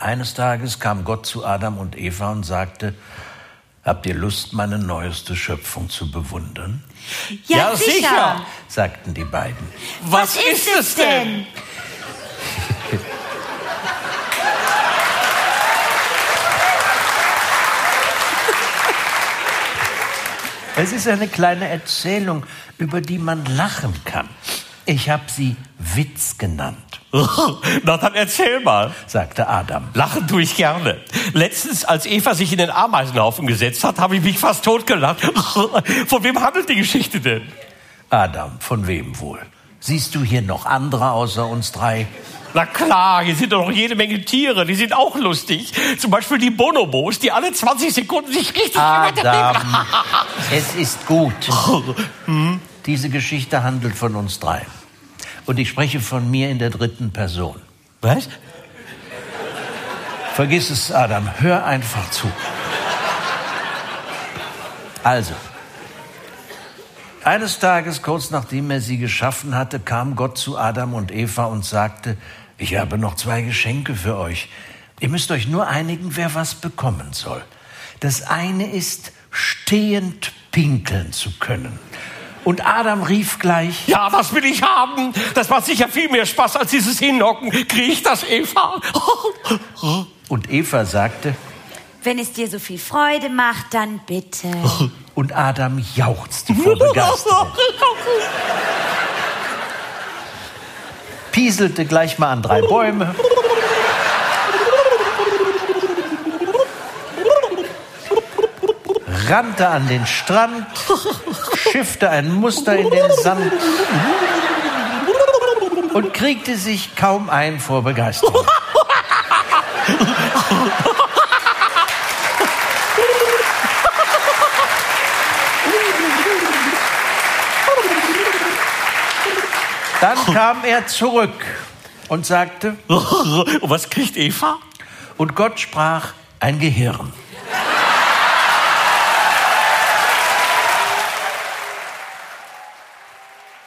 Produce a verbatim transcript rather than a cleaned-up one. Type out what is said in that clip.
Eines Tages kam Gott zu Adam und Eva und sagte: Habt ihr Lust, meine neueste Schöpfung zu bewundern? Ja, ja sicher, sicher, sagten die beiden. Was, Was ist es denn? Es ist eine kleine Erzählung, über die man lachen kann. Ich habe sie Witz genannt. Na, dann erzähl mal, sagte Adam. Lachen tue ich gerne. Letztens, als Eva sich in den Ameisenhaufen gesetzt hat, habe ich mich fast totgelacht. Von wem handelt die Geschichte denn? Adam, von wem wohl? Siehst du hier noch andere außer uns drei? Na klar, hier sind doch noch jede Menge Tiere, die sind auch lustig. Zum Beispiel die Bonobos, die alle zwanzig Sekunden sich richtig Adam, es ist gut. Hm? Diese Geschichte handelt von uns drei. Und ich spreche von mir in der dritten Person. Was? Vergiss es, Adam. Hör einfach zu. Also, eines Tages, kurz nachdem er sie geschaffen hatte, kam Gott zu Adam und Eva und sagte: Ich habe noch zwei Geschenke für euch. Ihr müsst euch nur einigen, wer was bekommen soll. Das eine ist, stehend pinkeln zu können. Und Adam rief gleich: Ja, das will ich haben. Das macht sicher viel mehr Spaß als dieses Hinhocken. Krieg ich das, Eva? Und Eva sagte: Wenn es dir so viel Freude macht, dann bitte. Und Adam jauchzte vor Begeisterung. Pieselte gleich mal an drei Bäume. Rannte an den Strand, schiffte ein Muster in den Sand und kriegte sich kaum ein vor Begeisterung. Dann kam er zurück und sagte: Und was kriegt Eva? Und Gott sprach: Ein Gehirn.